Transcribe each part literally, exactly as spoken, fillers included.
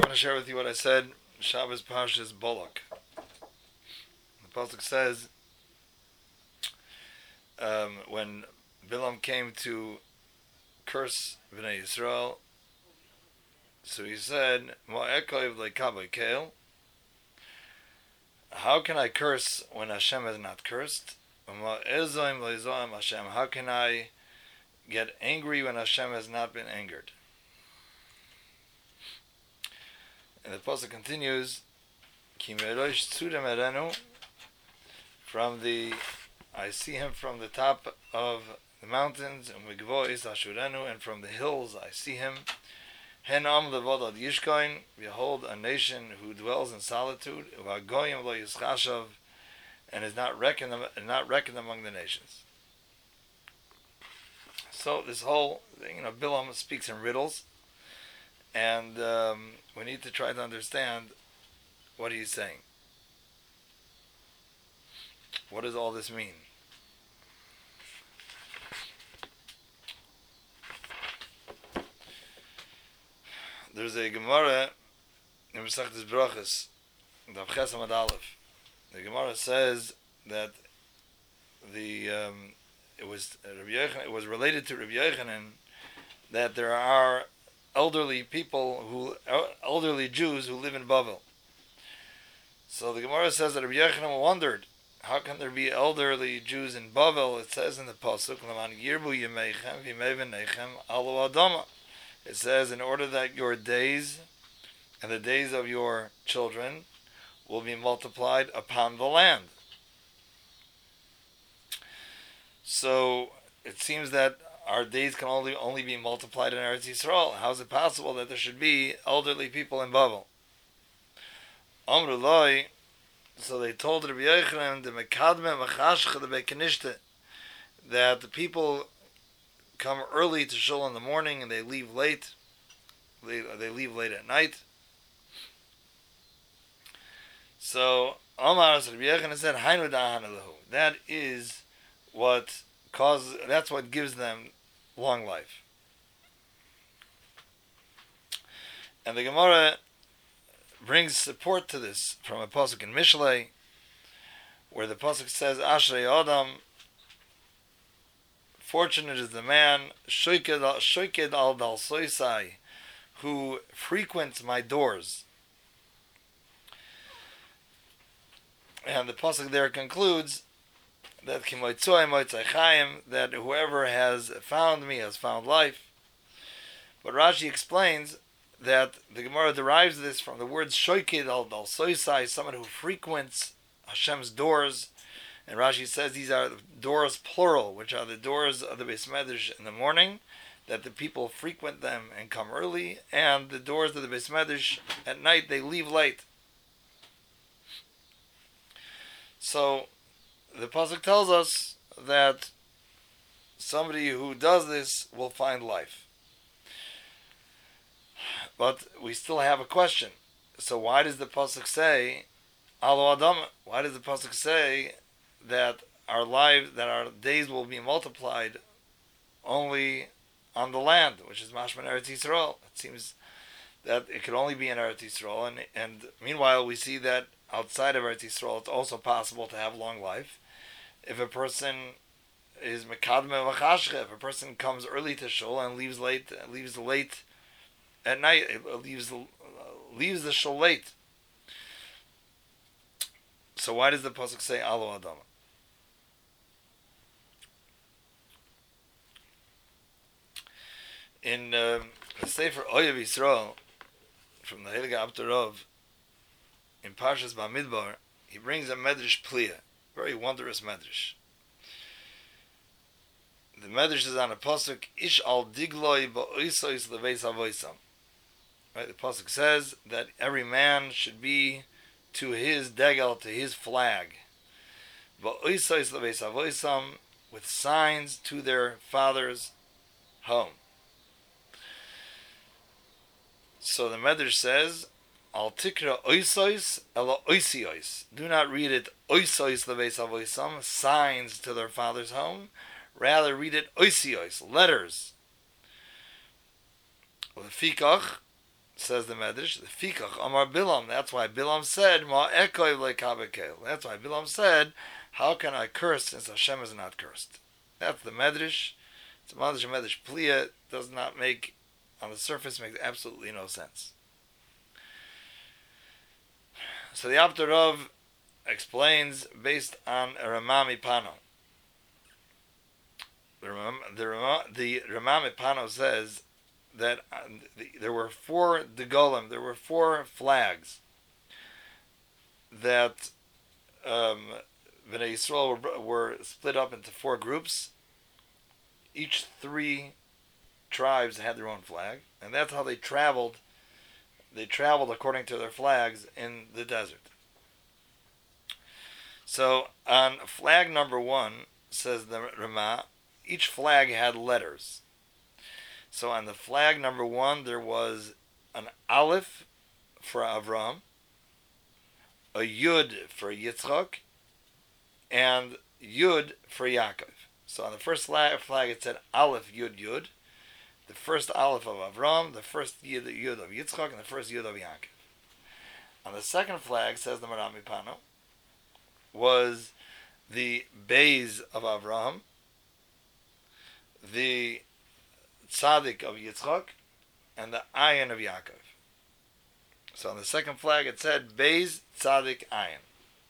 going to share with you what I said Shabbos Parshas Bolak. The pasuk says um, when Bilam came to curse Bnei Yisrael, so he said, "Ma'ekov le'kabei keil." How can I curse when Hashem has not cursed? Ma'ezoim le'zoim Hashem. How can I get angry when Hashem has not been angered? And the pasuk continues, Ki merosh tzudem erenu, from the, I see him from the top of the mountains, and migvois ashurenu, and from the hills I see him. Hen am levod ad yishkoin, behold a nation who dwells in solitude, uvagoyim lo yischashav, and is not reckoned not reckoned among the nations. So this whole, you know, Bilam speaks in riddles, and um, we need to try to understand what he's saying. What does all this mean? There's a Gemara in Masechtas Brachos, Daf Ches Amud Aleph. The Gemara says that the um, it was Rabbi Yochanan, it was related to Rabbi Yochanan that there are elderly people who elderly Jews who live in Bavel. So the Gemara says that Rabbi Yochanan wondered, how can there be elderly Jews in Bavel? It says in the pasuk, "L'man yirbu yemeichem v'yimei alu adama." It says, in order that your days and the days of your children will be multiplied upon the land. So it seems that our days can only only be multiplied in Eretz Yisrael. How is it possible that there should be elderly people in Bavel? Amru Loi, so they told Rabbi Yochanan, the Mekadme Machashcha the Bekanishte, that the people come early to shul in the morning and they leave late. They, they leave late at night. So Amar Rabbi Yochanan said, "Hainu da'han elahu." That is what causes. That's what gives them long life. And the Gemara brings support to this from a pasuk in Mishlei, where the pasuk says, "Ashrei Adam." Fortunate is the man, shoyked al dal soisai, who frequents my doors. And the pasuk there concludes that kimoitzoy moitzai chayim, that whoever has found me has found life. But Rashi explains that the Gemara derives this from the words shoyked al dal soisai, someone who frequents Hashem's doors. And Rashi says these are doors plural, which are the doors of the Beis Medrash in the morning, that the people frequent them and come early, and the doors of the Beis Medrash at night, they leave late. So the pasuk tells us that somebody who does this will find life. But we still have a question. So why does the pasuk say Alo Adam? Why does the pasuk say that our lives, that our days will be multiplied only on the land, which is Mashman Eretz Yisrael? It seems that it could only be in Eretz Yisrael, and, and meanwhile we see that outside of Eretz Yisrael it's also possible to have long life. If a person is Mekadme V'chashche, if a person comes early to shul and leaves late, leaves late at night, leaves leaves the shul late. So why does the pasuk say Alo Adam? In um, the Sefer Oyev Yisrael, from the Heilige Abdurov, in Parshas Bamidbar, he brings a Medrash Pliya, very wondrous Medrash. The Medrash is on a pasuk, Ish al digloi ba'oisois leveis avoisam. Right, the pasuk says that every man should be to his degel, to his flag, ba'oisois leveis avoisam, with signs to their father's home. So the Medrash says, Al tikra oisois ela oisiois. Do not read it oisois leveis avoisam, signs to their father's home. Rather read it oisiois, letters. Lefikach, says the Medrash, the Fikach Amar Bilam. That's why Bilam said, Ma Ekoi Lekabekel. That's why Bilam said, how can I curse since Hashem is not cursed? That's the Medrash. It's a Medrash, Medrash Pliya. Does not make, on the surface, makes absolutely no sense. So the Alter Rav explains based on a Ramami Pano. The the, the Ramami Pano says that uh, the, there were four degolim, there were four flags that um, Bnei Yisrael were, were split up into four groups. Each three tribes had their own flag, and that's how they traveled. They traveled according to their flags in the desert. So on flag number one, says the Ramah, each flag had letters. So on the flag number one, there was an Aleph for Avram, a Yud for Yitzchak, and Yud for Yaakov. So on the first flag, flag it said Aleph Yud Yud, the first Aleph of Avram, the first Yud, Yud of Yitzchak, and the first Yud of Yaakov. On the second flag, says the Marami Pano, was the Beis of Avram, the Tzaddik of Yitzchak, and the Ayin of Yaakov. So on the second flag it said Beis Tzaddik Ayin.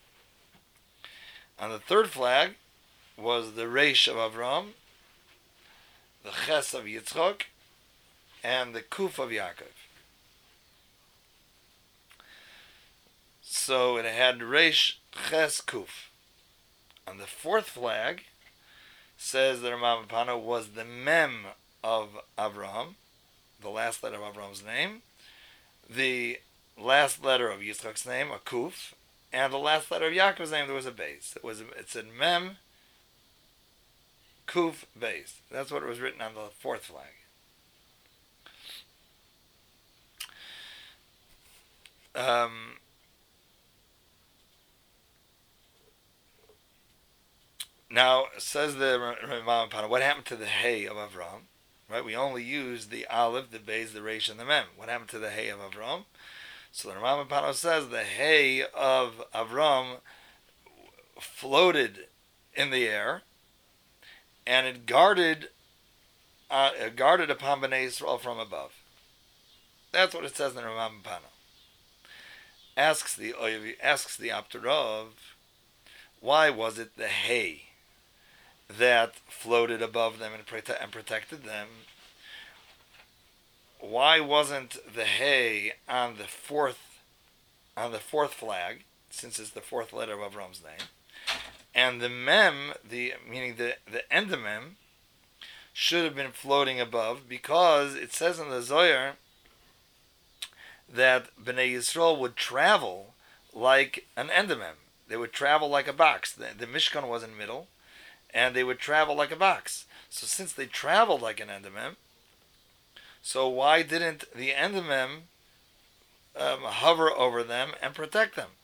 On the third flag was the Reish of Avram, the Ches of Yitzchak, and the Kuf of Yaakov. So it had Reish, Ches, Kuf. On the fourth flag, says the Ramah Pano, was the Mem of Avraham, the last letter of Avram's name, the last letter of Yitzchak's name, a Kuf, and the last letter of Yaakov's name, there was a Beis. It was it said Mem, Kuf, Beis. That's what it was written on the fourth flag. Um, now, says the Ramah Pano, what happened to the Hay of Avram? Right, we only used the Aleph, the Beis, the Reish, and the Mem. What happened to the Hay of Avram? So the Ramah Pano says the Hay of Avram floated in the air, and it guarded, uh, it guarded upon Bnei Yisrael from above. That's what it says in the Ramah Pano. Asks the asks the Alter Rav, why was it the Hay that floated above them and, prote- and protected them? Why wasn't the Hay on the fourth on the fourth flag, since it's the fourth letter of Avram's name, and the Mem, the meaning the the endemem, should have been floating above, because it says in the Zohar that Bnei Yisrael would travel like an endemem. They would travel like a box. The, the Mishkan was in the middle, and they would travel like a box. So since they traveled like an endemem, so why didn't the endemem um, hover over them and protect them?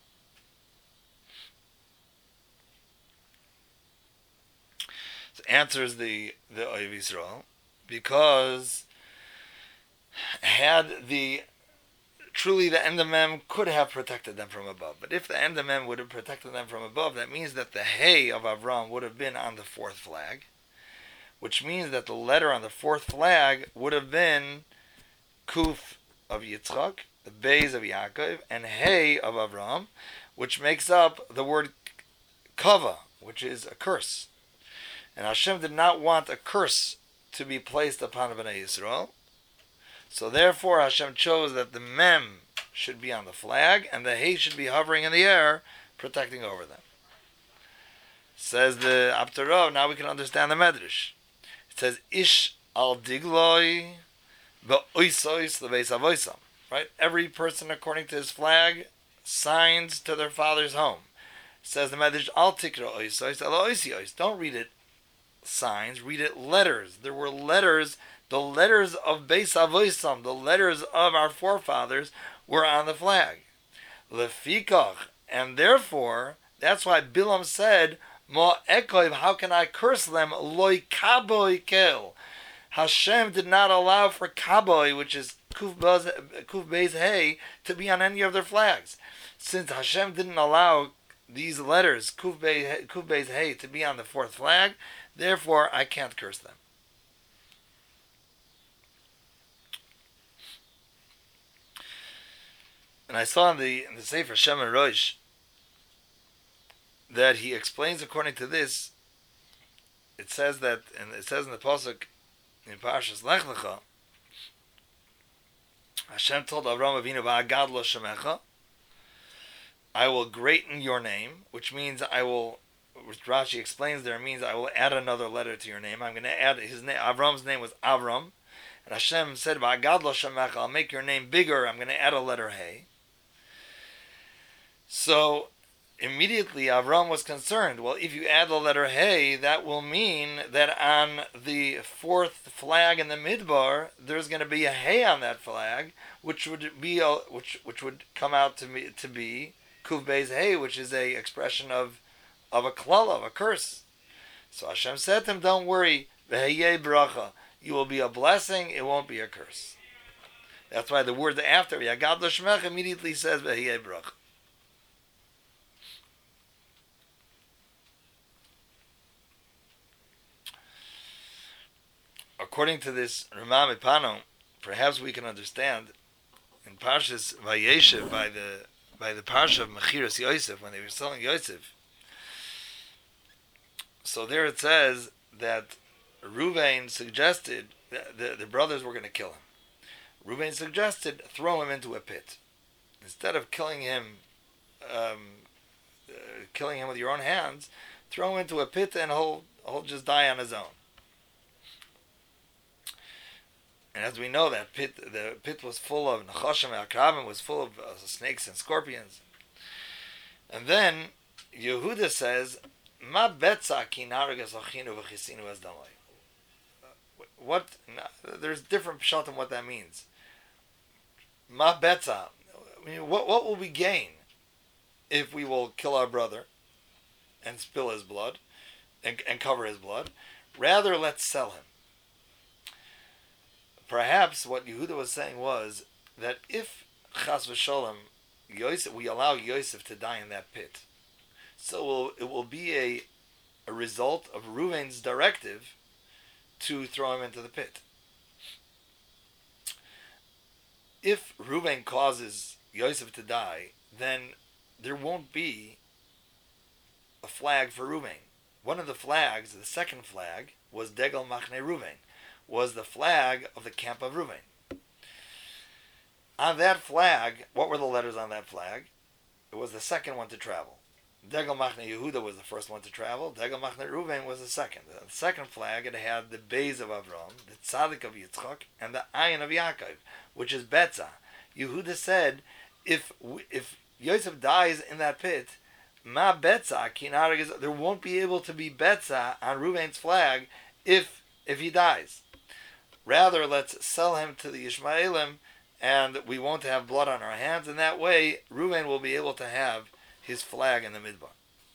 So answers the the Oyev Yisrael, because had the truly the endemem could have protected them from above. But if the endemem would have protected them from above, that means that the Hay of Avram would have been on the fourth flag, which means that the letter on the fourth flag would have been Kuf of Yitzchak, the Beis of Yaakov, and Hay of Avram, which makes up the word Kava, which is a curse. And Hashem did not want a curse to be placed upon Bnei Yisrael. So therefore Hashem chose that the Mem should be on the flag and the Hay should be hovering in the air, protecting over them. Says the Alter Rav, now we can understand the Medrash. It says, Ish al digloi be'oisois lebeis avoisam. Right? Every person according to his flag signs to their father's home. Says the Medrash, al tikra oisois ela oisiois. Don't read it signs, read it letters. There were letters. The letters of Beis Avoisam, the letters of our forefathers, were on the flag. Lefikach, and therefore, that's why Bilam said, Mo ekoiv, how can I curse them? Loi kaboi kel. Hashem did not allow for kaboi, which is Kuf Beis Hey to be on any of their flags. Since Hashem didn't allow these letters, Kuf Beis Hey, to be on the fourth flag, therefore I can't curse them. And I saw in the in the Sefer Shem and Rosh that he explains according to this. It says that, and it says in the pasuk in Parshas Lech Lecha, Hashem told Avraham Avinu, "Va'agad lo shemecha," I will greaten your name, which means I will. Which Rashi explains there means I will add another letter to your name. I'm going to add his name. Avram's name was Avram, and Hashem said, "Va'agad lo shemecha," I'll make your name bigger. I'm going to add a letter Hey. So immediately Avram was concerned. Well, if you add the letter Hey, that will mean that on the fourth flag in the Midbar, there's going to be a Hey on that flag, which would be a, which which would come out to be to be Kuf Beis Hey, which is a expression of of a klala, of a curse. So Hashem said to him, "Don't worry, v'heyeh bracha. You will be a blessing. It won't be a curse." That's why the word after Yagad L'Shmech immediately says v'heyeh bracha. According to this Ramah Mipano, perhaps we can understand in Parshas Vayeshev, by the by the Parsha of Mechiras Yosef, when they were selling Yosef. So there it says that Ruvain suggested that the, the brothers were going to kill him. Ruvain suggested throw him into a pit instead of killing him, um, uh, killing him with your own hands. Throw him into a pit and he'll he'll just die on his own. And as we know, that pit, the pit was full of Nachashim and Akrabim, was full of uh, snakes and scorpions. And then Yehuda says, "Ma betza ki naragas achinu v'chisinu es damai." What? There's different pshat in what that means. Ma betza. I mean, what what will we gain if we will kill our brother and spill his blood and, and cover his blood? Rather, let's sell him. Perhaps what Yehuda was saying was that if Chas v'Sholem Yosef, we allow Yosef to die in that pit, so it will, it will be a a result of Reuven's directive to throw him into the pit. If Reuven causes Yosef to die, then there won't be a flag for Reuven. One of the flags, the second flag, was Degel Machne Reuven, was the flag of the camp of Reuven. On that flag, what were the letters on that flag? It was the second one to travel. Degel Machne Yehuda was the first one to travel. Degel Machne Reuven was the second. The second flag, it had the Beis of Avram, the Tzadik of Yitzchak, and the Ayin of Yaakov, which is Betza. Yehuda said, if if Yosef dies in that pit, Ma Betza, there won't be able to be Betza on Reuven's flag if if he dies. Rather, let's sell him to the Ishmaelim, and we won't have blood on our hands, and that way Reuven will be able to have his flag in the Midbar.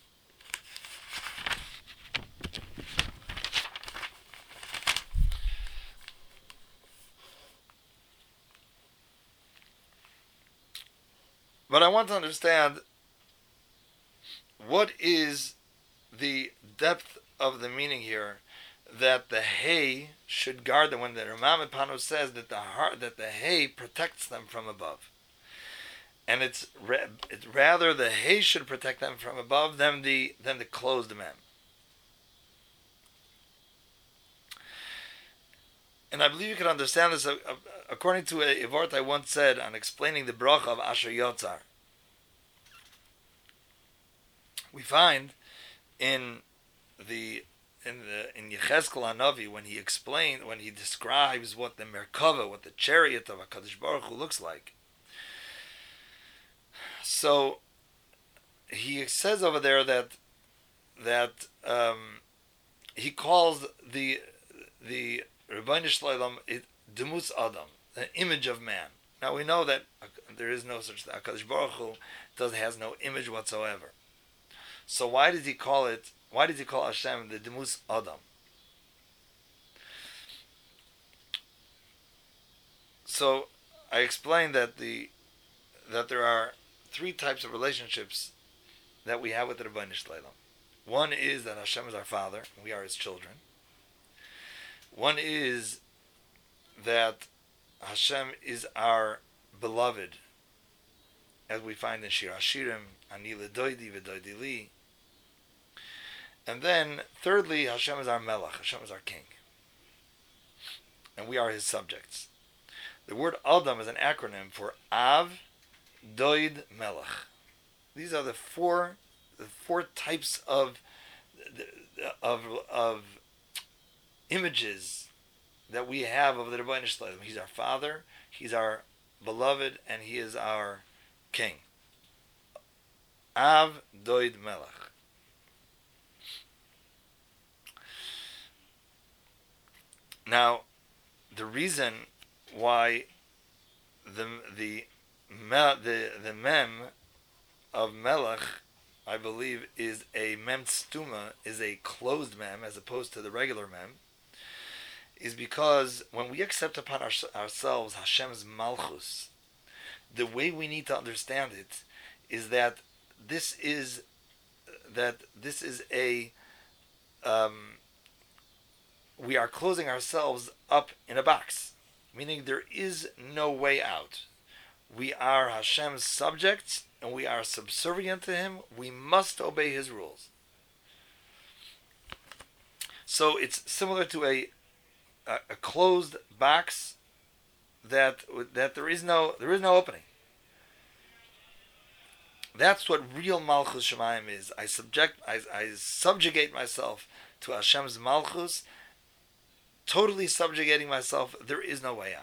But I want to understand, what is the depth of the meaning here that the hay should guard them, when the Ramah Mipano says that the heart, that the hay protects them from above. And it's, ra- it's rather the hay should protect them from above than the than the closed men. And I believe you can understand this uh, uh, according to a Ivart I once said on explaining the bracha of Asher Yotzar. We find in the in the in Yechezkel Hanavi, when he explained, when he describes what the Merkava, what the chariot of HaKadosh Baruch Hu looks like. So he says over there that that um, he calls the the Rebbeinu Shloim it Demus Adam, the image of man. Now we know that there is no such thing. HaKadosh Baruch Hu does has no image whatsoever. So why did he call it? Why did he call Hashem the Demus Adam? So I explained that the that there are three types of relationships that we have with the Rebbeinu Shleilam. One is that Hashem is our Father, and we are His children. One is that Hashem is our beloved, as we find in Shir Hashirim, Ani L'doidi v'doidi li. And then, thirdly, Hashem is our Melech, Hashem is our King. And we are His subjects. The word Adam is an acronym for Av, Doid, Melech. These are the four, the four types of, of, of images that we have of the Rebbeinu Shleilam. He's our Father, He's our beloved, and He is our King. Av, Doid, Melech. Now, the reason why the the the the mem of Melech, I believe, is a mem stuma, is a closed mem as opposed to the regular mem, is because when we accept upon our, ourselves Hashem's malchus, the way we need to understand it is that this is that this is a um, we are closing ourselves up in a box, meaning there is no way out. We are Hashem's subjects, and we are subservient to Him. We must obey His rules. So it's similar to a a, a closed box that that there is no there is no opening. That's what real Malchus Shemayim is. I subject I, I subjugate myself to Hashem's Malchus. Totally subjugating myself, there is no way out.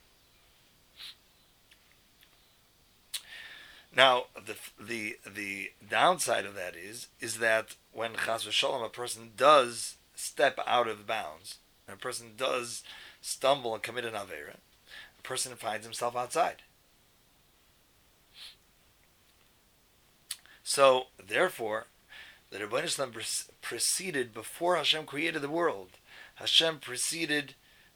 Now, the the the downside of that is is that when Chas v'Shalom a person does step out of bounds, and a person does stumble and commit an avera, a person finds himself outside. So, therefore, the Rebbeinu Shalom preceded before Hashem created the world. Hashem proceeded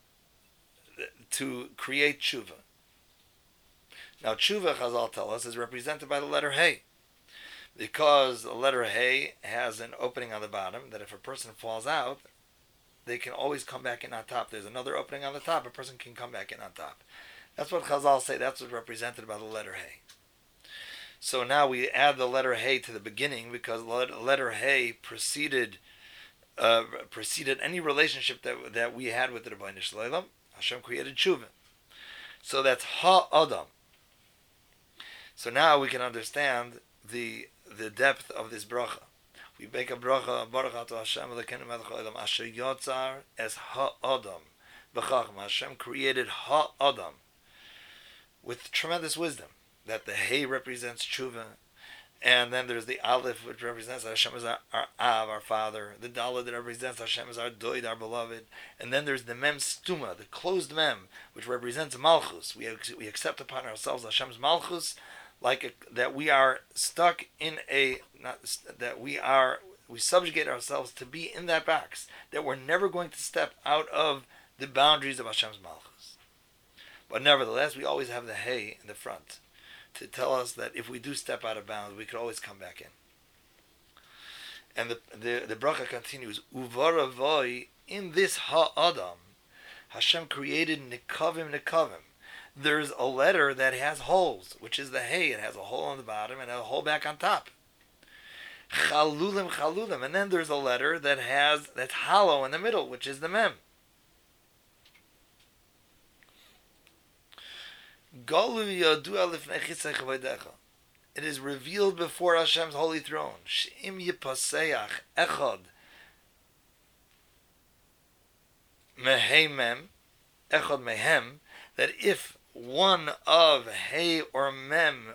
to create tshuva. Now, tshuva, Chazal tell us, is represented by the letter Hey, because the letter Hey has an opening on the bottom that if a person falls out, they can always come back in on top. There's another opening on the top, a person can come back in on top. That's what Chazal say, that's what's represented by the letter Hey. So now we add the letter Hey to the beginning because the letter Hey preceded Uh, preceded any relationship that that we had with the Rebbeinu Shleilam. Hashem created tshuva, so that's Ha-Adam. So now we can understand the the depth of this bracha. We make a bracha, Baruch Ato Hashem Elokeinu melech haolam asher yotzar as Ha-Adam b'chachma. Hashem created Ha-Adam with tremendous wisdom. That the Hey represents tshuva. And then there's the Aleph, which represents Hashem as our, our Av, our Father. The Dalet that represents Hashem as our Doid, our beloved. And then there's the Mem Stuma, the closed Mem, which represents Malchus. We we accept upon ourselves Hashem's Malchus, like a, that we are stuck in a not that we are we subjugate ourselves to be in that box. That we're never going to step out of the boundaries of Hashem's Malchus. But nevertheless, we always have the Hey in the front, to tell us that if we do step out of bounds, we could always come back in. And the the, the bracha continues, Uvaravoi, in this Ha-Adam, Hashem created Nikavim Nikavim. There's a letter that has holes, which is the Hey. It has a hole on the bottom and a hole back on top. Chalulim Chalulim. And then there's a letter that has that's hollow in the middle, which is the Mem. It is revealed before Hashem's holy throne. She'im yipaseach echad mehei mem, echad mehem, that if one of Hey or Mem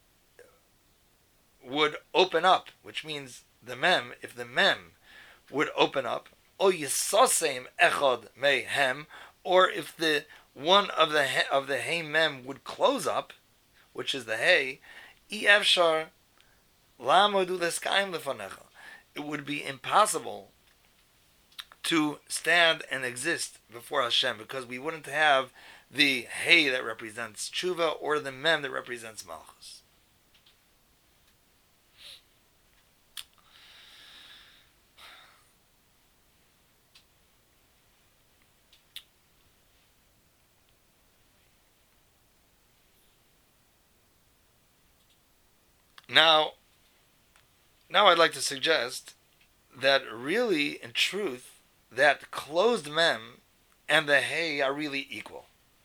would open up, which means the Mem, if the Mem would open up, o yisosem echad mehem, or if the one of the he, of the Hey Mem would close up, which is the Hey, Efshar lamodu leskayim lefanecha. It would be impossible to stand and exist before Hashem because we wouldn't have the hey that represents tshuva or the mem that represents malchus. Now, now I'd like to suggest that really, in truth, that closed mem and the hey are really equal.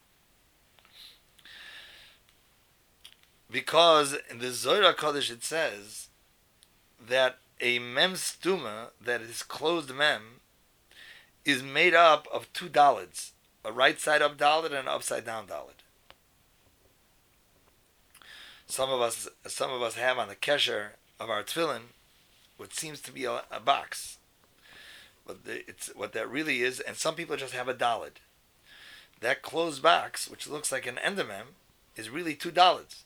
Because in the Zohar HaKadosh it says that a mem stuma, that is closed mem, is made up of two dalids, a right side up dalid and an upside down dalid. Some of us, some of us have on the kesher of our tefillin what seems to be a, a box, but the, it's what that really is. And some people just have a dalid. That closed box, which looks like an endemem, is really two dalids.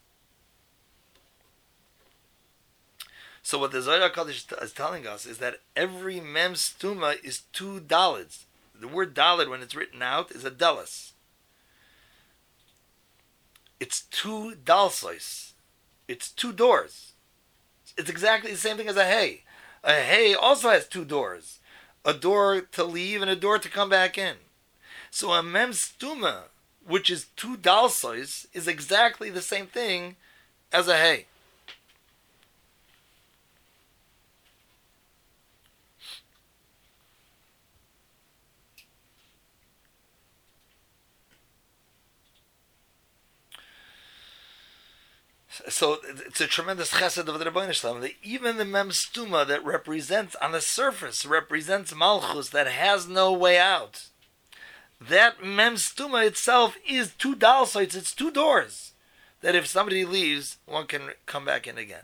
So what the Zohar HaKadosh is telling us is that every mem stuma is two dalids. The word dalid, when it's written out, is a delis. It's two dalsois. It's two doors. It's exactly the same thing as a hey. A hey also has two doors. A door to leave and a door to come back in. So a mem stuma, which is two dalsois, is exactly the same thing as a hey. So it's a tremendous chesed of the Rebbeinu Shalom that even the mem stuma that represents on the surface represents malchus that has no way out. That mem stuma itself is two dalsoids. It's two doors that if somebody leaves, one can come back in again.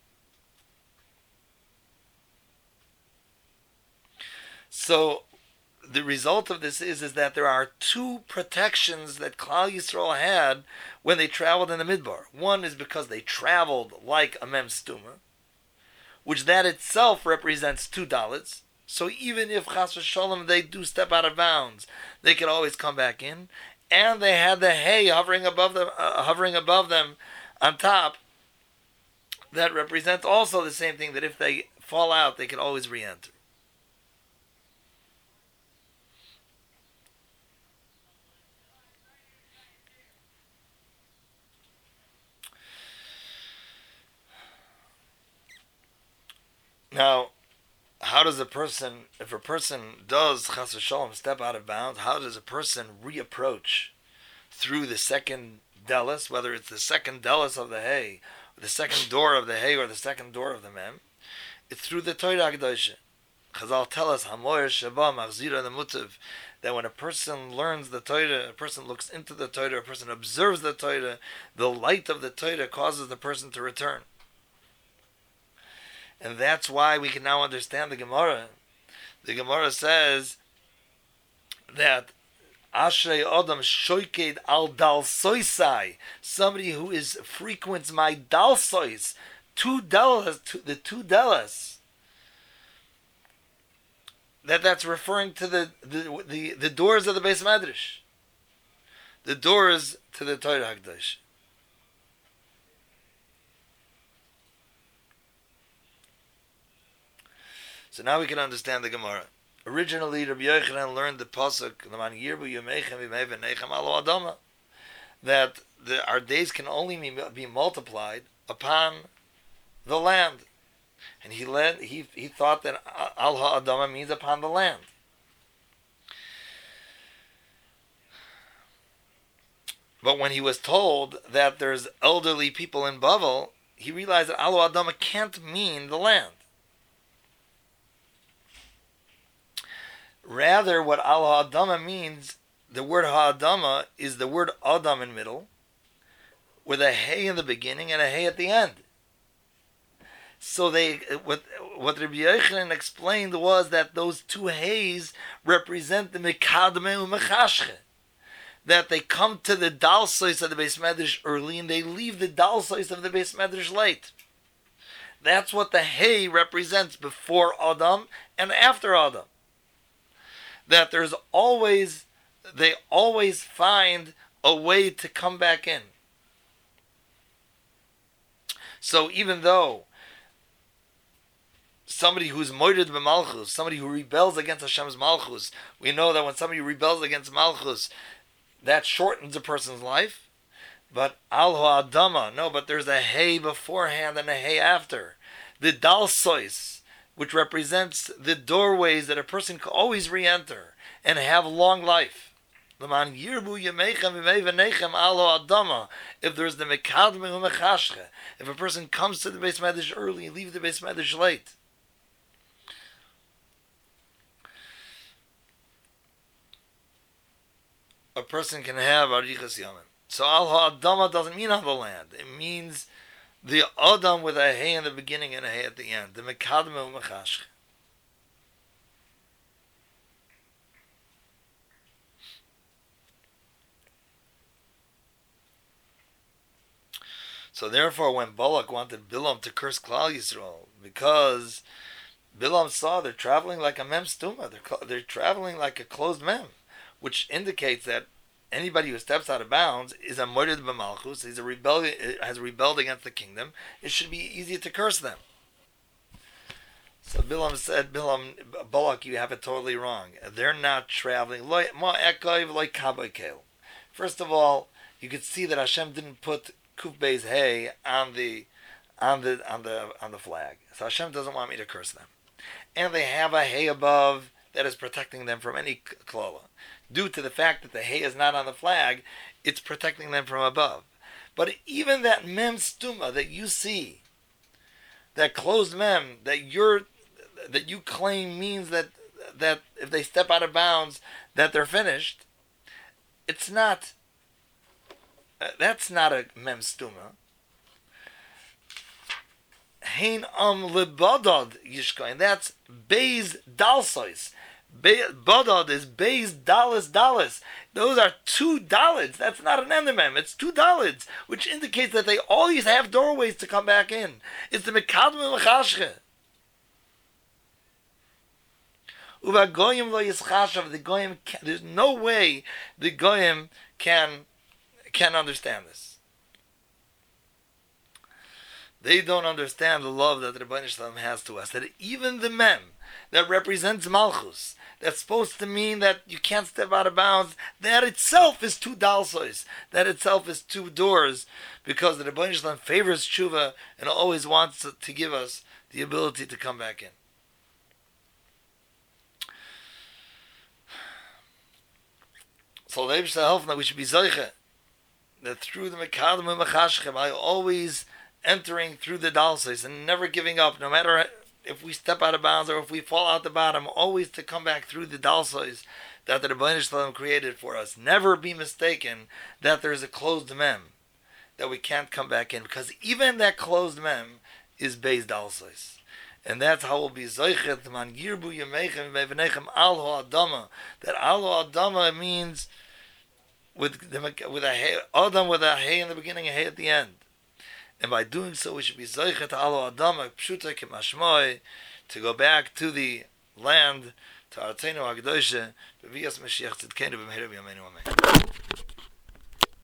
So the result of this is, is that there are two protections that Klal Yisrael had when they traveled in the Midbar. One is because they traveled like a mem stuma, which that itself represents two dalids. So even if chas v'sholom they do step out of bounds, they can always come back in. And they had the hay hovering above them, uh, hovering above them on top. That represents also the same thing, that if they fall out, they can always re-enter. Now, how does a person, if a person does chas v'sholom step out of bounds, how does a person reapproach through the second delis, whether it's the second delis of the hay, the second door of the hay, or the second door of the mem? It's through the Torah HaKadosh. Chazal tell us, Hamoyer Sheba Machzira Nemutav, that when a person learns the Torah, a person looks into the Torah, a person observes the Torah, the light of the Torah causes the person to return. And that's why we can now understand the Gemara. The Gemara says that Ashrei Adam Shoyked al Dalsoisai, somebody who is frequents my Dalsois, two delas, the two delas. That that's referring to the the the, the doors of the Beis Medrash, the doors to the Torah HaKadosh. So now we can understand the Gemara. Originally, Rabbi Yochanan learned the pasuk that the, our days can only be, be multiplied upon the land, and he led, he he thought that al ha'adama means upon the land. But when he was told that there's elderly people in Bavel, he realized that al ha'adama can't mean the land. Rather, what al ha'adama means, the word ha'adama is the word adam in middle, with a hey in the beginning and a hey at the end. So they, what what Rabbi Yochanan explained was that those two heys represent the mekadme u'mechashche, that they come to the dalsois of the Beis Medrash early and they leave the dalsois of the Beis Medrash late. That's what the hey represents, before Adam and after Adam. That there's always, they always find a way to come back in. So even though somebody who's moited b'malchus, somebody who rebels against Hashem's malchus, we know that when somebody rebels against malchus, that shortens a person's life. But al ha'adama, no, but there's a hay beforehand and a hay after. The dalsois, which represents the doorways that a person can always re-enter and have long life. If there's the mekadme u'mechashche, if a person comes to the Beis Medrash early and leaves the Beis Medrash late, a person can have arichas yamim. So al ha'adama doesn't mean on the land. It means the adam with a hay in the beginning and a hay at the end. The mekadme u'mechashche. So therefore, when Balak wanted Bilam to curse Klal Yisrael, because Bilam saw they're traveling like a mem stuma, they're they're traveling like a closed mem, which indicates that anybody who steps out of bounds is a moited b'malchus, is a rebel, has rebelled against the kingdom. It should be easy to curse them. So Bilam said, Bilam, Balak, you have it totally wrong. They're not traveling. First of all, you could see that Hashem didn't put Kuf Bey's hay on the on the on the on the flag. So Hashem doesn't want me to curse them. And they have a hay above that is protecting them from any klola. Due to the fact that the hay is not on the flag, it's protecting them from above. But even that mem stuma that you see, that closed mem that you're that you claim means that that if they step out of bounds that they're finished, it's not. Uh, that's not a mem stuma. Hein am lebadad yishkoin. That's beis dalsois. Badad is beis dalis dalis. Those are two dalids. That's not an endemem. It's two dalids, which indicates that they always have doorways to come back in. It's the mekadme mechashche. Uva goyim lo yischashav. The goyim. There's no way the goyim can. Can't understand this. They don't understand the love that the Rebbeinu Shalom has to us. That even the mem that represents Malchus, that's supposed to mean that you can't step out of bounds, that itself is two dalsois. That itself is two doors, because the Rebbeinu Shalom favors tshuva and always wants to, to give us the ability to come back in. So the Rebbe help that we should be zoiche, that through the Mekadem and Mechashchem, I always entering through the dalsois and never giving up, no matter if we step out of bounds or if we fall out the bottom, always to come back through the dalsois that the Rebbeinu Shalom created for us. Never be mistaken that there is a closed mem, that we can't come back in, because even that closed mem is beis dalsois. And that's how we'll be zoichet man yirbu yemechem v'vnechem al ha'adama. That al ha'adama means with the, with a hay, Adam with a hay in the beginning, a hay at the end. And by doing so, we should be zoichet alo Adam pshuta kemashmoi, to go back to the land, to Arteinu Hagdoshe, B'vias Mashiach Tzidkenu B'mehera B'yameinu Amen.